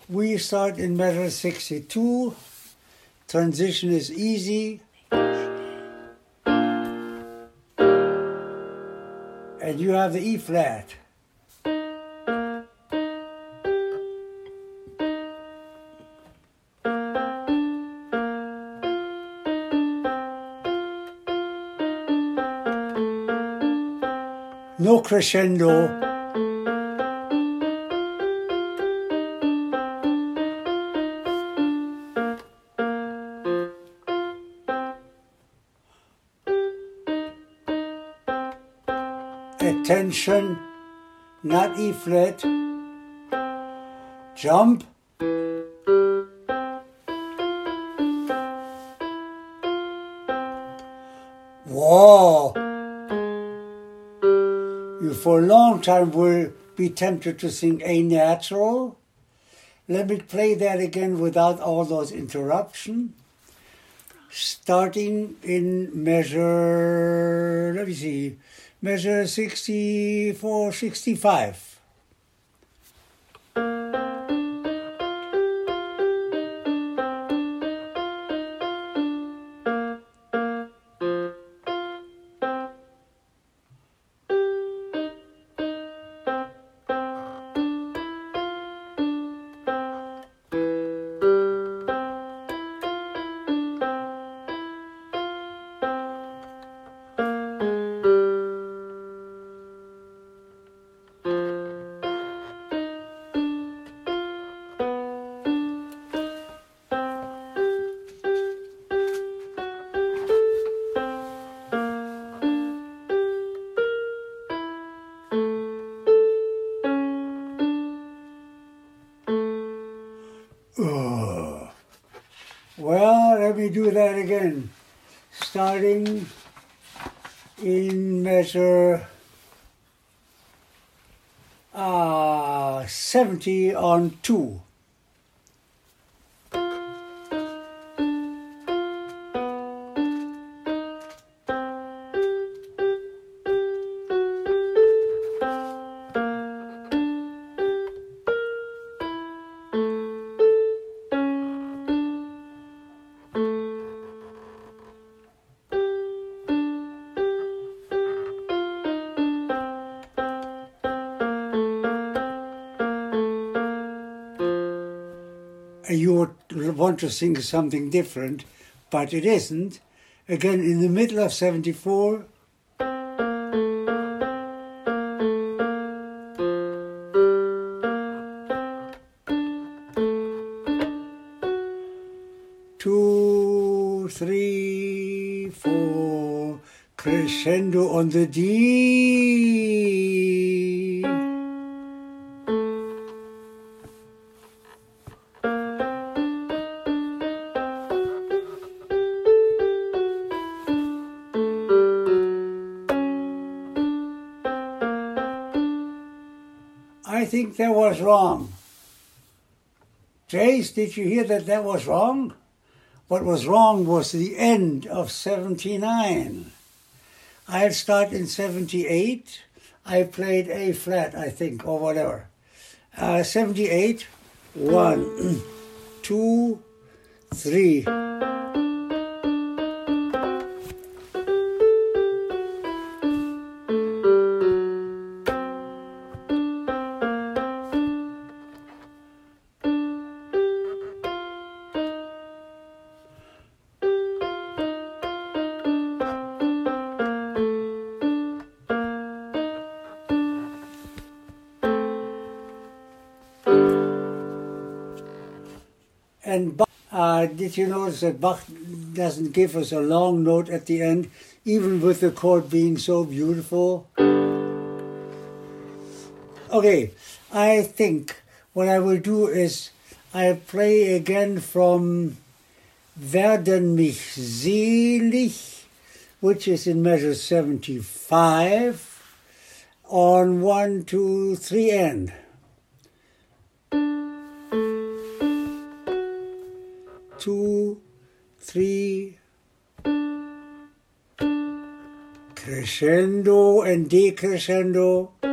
We start in measure 62. Transition is easy. And you have the E flat. No crescendo. Attention, not E flat. Jump. Whoa! You for a long time will be tempted to sing A natural. Let me play that again without all those interruptions. Starting in measure, let me see, measure 64, 65. Well, let me do that again. Starting in measure 70 on 2. You would want to sing something different, but it isn't. Again, in the middle of 74, two, three, four, crescendo on the D. I think that was wrong. Jace, did you hear that that was wrong? What was wrong was the end of 79. I'll start in 78. I played A flat, I think, or whatever. 78, 1, 2, 3. And Bach, did you notice that Bach doesn't give us a long note at the end, even with the chord being so beautiful? Okay, I think what I will do is I'll play again from Werden mich selig, which is in measure 75, on 1, 2, 3 end. 2, 3, crescendo and decrescendo.